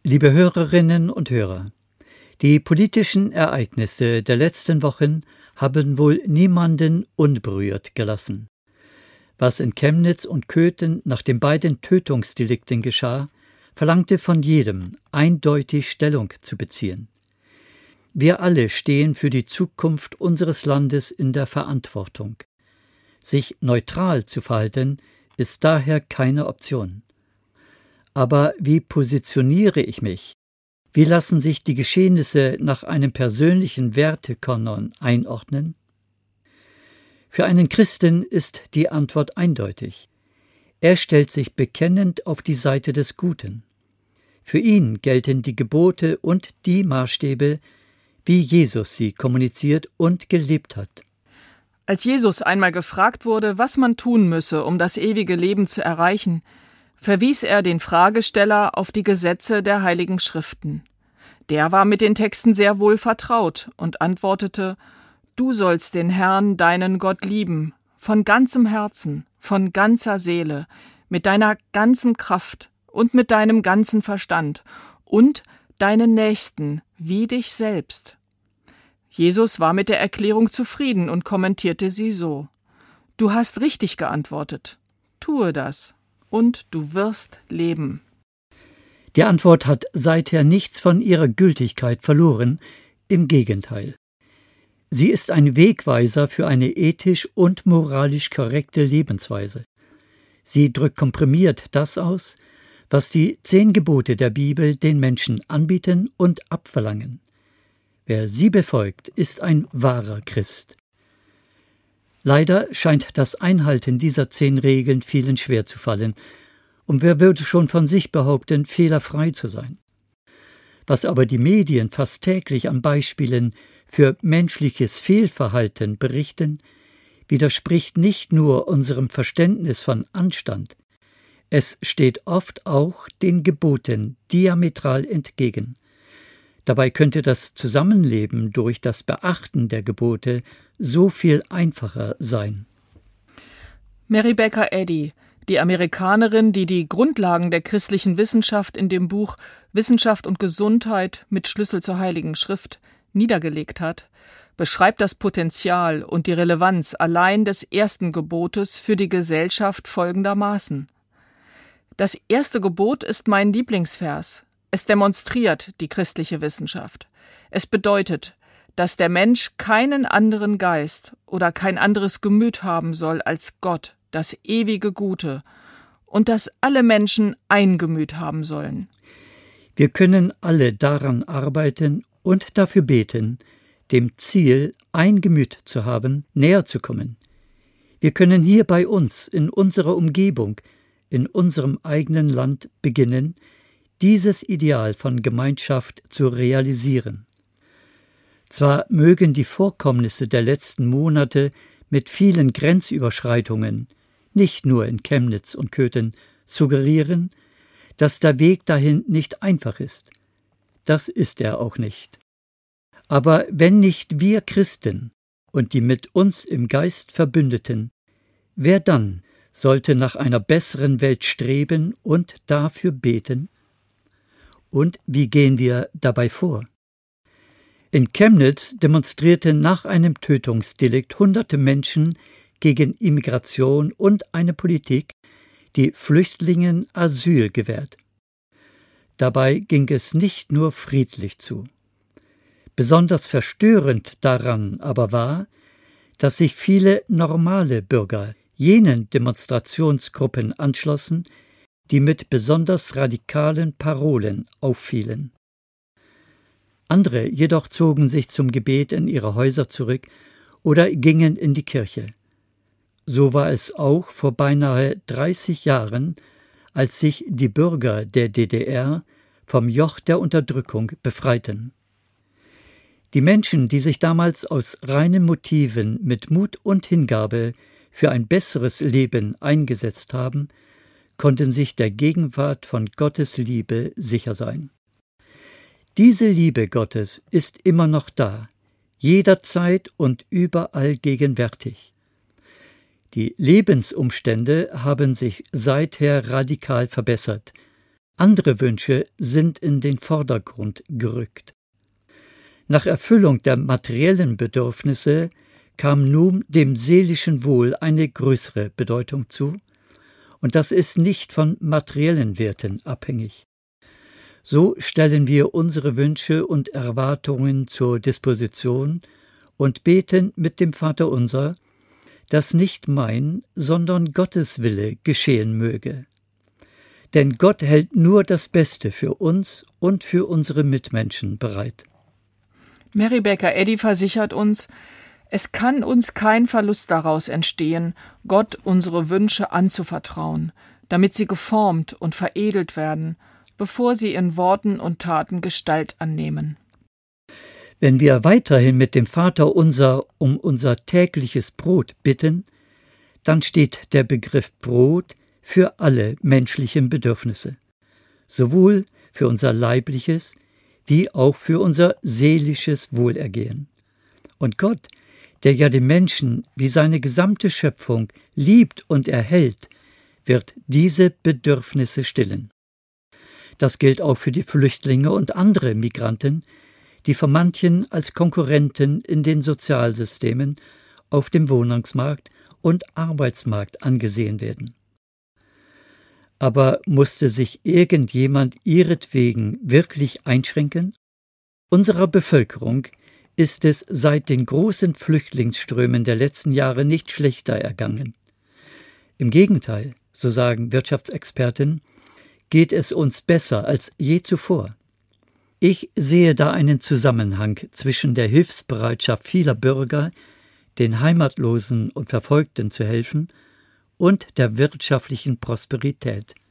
Liebe Hörerinnen und Hörer, die politischen Ereignisse der letzten Wochen haben wohl niemanden unberührt gelassen. Was in Chemnitz und Köthen nach den beiden Tötungsdelikten geschah, verlangte von jedem, eindeutig Stellung zu beziehen. Wir alle stehen für die Zukunft unseres Landes in der Verantwortung. Sich neutral zu verhalten, ist daher keine Option. Aber wie positioniere ich mich? Wie lassen sich die Geschehnisse nach einem persönlichen Wertekanon einordnen? Für einen Christen ist die Antwort eindeutig. Er stellt sich bekennend auf die Seite des Guten. Für ihn gelten die Gebote und die Maßstäbe, wie Jesus sie kommuniziert und gelebt hat. Als Jesus einmal gefragt wurde, was man tun müsse, um das ewige Leben zu erreichen, verwies er den Fragesteller auf die Gesetze der Heiligen Schriften. Der war mit den Texten sehr wohl vertraut und antwortete: Du sollst den Herrn, deinen Gott, lieben, von ganzem Herzen, von ganzer Seele, mit deiner ganzen Kraft und mit deinem ganzen Verstand und deinen Nächsten wie dich selbst. Jesus war mit der Erklärung zufrieden und kommentierte sie so: Du hast richtig geantwortet. Tue das, und du wirst leben. Die Antwort hat seither nichts von ihrer Gültigkeit verloren, im Gegenteil. Sie ist ein Wegweiser für eine ethisch und moralisch korrekte Lebensweise. Sie drückt komprimiert das aus, was die 10 Gebote der Bibel den Menschen anbieten und abverlangen. Wer sie befolgt, ist ein wahrer Christ. Leider scheint das Einhalten dieser 10 Regeln vielen schwer zu fallen, und wer würde schon von sich behaupten, fehlerfrei zu sein? Was aber die Medien fast täglich an Beispielen für menschliches Fehlverhalten berichten, widerspricht nicht nur unserem Verständnis von Anstand, es steht oft auch den Geboten diametral entgegen. Dabei könnte das Zusammenleben durch das Beachten der Gebote so viel einfacher sein. Mary Baker Eddy, die Amerikanerin, die die Grundlagen der christlichen Wissenschaft in dem Buch »Wissenschaft und Gesundheit mit Schlüssel zur Heiligen Schrift« niedergelegt hat, beschreibt das Potenzial und die Relevanz allein des ersten Gebotes für die Gesellschaft folgendermaßen: Das erste Gebot ist mein Lieblingsvers. Es demonstriert die christliche Wissenschaft. Es bedeutet, dass der Mensch keinen anderen Geist oder kein anderes Gemüt haben soll als Gott, das ewige Gute, und dass alle Menschen ein Gemüt haben sollen. Wir können alle daran arbeiten und dafür beten, dem Ziel, ein Gemüt zu haben, näher zu kommen. Wir können hier bei uns, in unserer Umgebung, in unserem eigenen Land beginnen, dieses Ideal von Gemeinschaft zu realisieren. Zwar mögen die Vorkommnisse der letzten Monate mit vielen Grenzüberschreitungen, nicht nur in Chemnitz und Köthen, suggerieren, dass der Weg dahin nicht einfach ist. Das ist er auch nicht. Aber wenn nicht wir Christen und die mit uns im Geist Verbündeten, wer dann sollte nach einer besseren Welt streben und dafür beten? Und wie gehen wir dabei vor? In Chemnitz demonstrierten nach einem Tötungsdelikt hunderte Menschen gegen Immigration und eine Politik, die Flüchtlingen Asyl gewährt. Dabei ging es nicht nur friedlich zu. Besonders verstörend daran aber war, dass sich viele normale Bürger jenen Demonstrationsgruppen anschlossen, die mit besonders radikalen Parolen auffielen. Andere jedoch zogen sich zum Gebet in ihre Häuser zurück oder gingen in die Kirche. So war es auch vor beinahe 30 Jahren, als sich die Bürger der DDR vom Joch der Unterdrückung befreiten. Die Menschen, die sich damals aus reinen Motiven mit Mut und Hingabe für ein besseres Leben eingesetzt haben, konnten sich der Gegenwart von Gottes Liebe sicher sein. Diese Liebe Gottes ist immer noch da, jederzeit und überall gegenwärtig. Die Lebensumstände haben sich seither radikal verbessert, Andere Wünsche sind in den Vordergrund gerückt. Nach Erfüllung der materiellen Bedürfnisse kam nun dem seelischen Wohl eine größere Bedeutung zu, und das ist nicht von materiellen Werten abhängig. So stellen wir unsere Wünsche und Erwartungen zur Disposition und beten mit dem Vaterunser, dass nicht mein, sondern Gottes Wille geschehen möge. Denn Gott hält nur das Beste für uns und für unsere Mitmenschen bereit. Mary Baker Eddy versichert uns, es kann uns kein Verlust daraus entstehen, Gott unsere Wünsche anzuvertrauen, damit sie geformt und veredelt werden, bevor sie in Worten und Taten Gestalt annehmen. Wenn wir weiterhin mit dem Vaterunser um unser tägliches Brot bitten, dann steht der Begriff Brot für alle menschlichen Bedürfnisse, sowohl für unser leibliches wie auch für unser seelisches Wohlergehen. Und Gott, der ja den Menschen wie seine gesamte Schöpfung liebt und erhält, wird diese Bedürfnisse stillen. Das gilt auch für die Flüchtlinge und andere Migranten, die von manchen als Konkurrenten in den Sozialsystemen auf dem Wohnungsmarkt und Arbeitsmarkt angesehen werden. Aber musste sich irgendjemand ihretwegen wirklich einschränken? Unserer Bevölkerung ist es seit den großen Flüchtlingsströmen der letzten Jahre nicht schlechter ergangen. Im Gegenteil, so sagen Wirtschaftsexperten, geht es uns besser als je zuvor. Ich sehe da einen Zusammenhang zwischen der Hilfsbereitschaft vieler Bürger, den Heimatlosen und Verfolgten zu helfen, und der wirtschaftlichen Prosperität.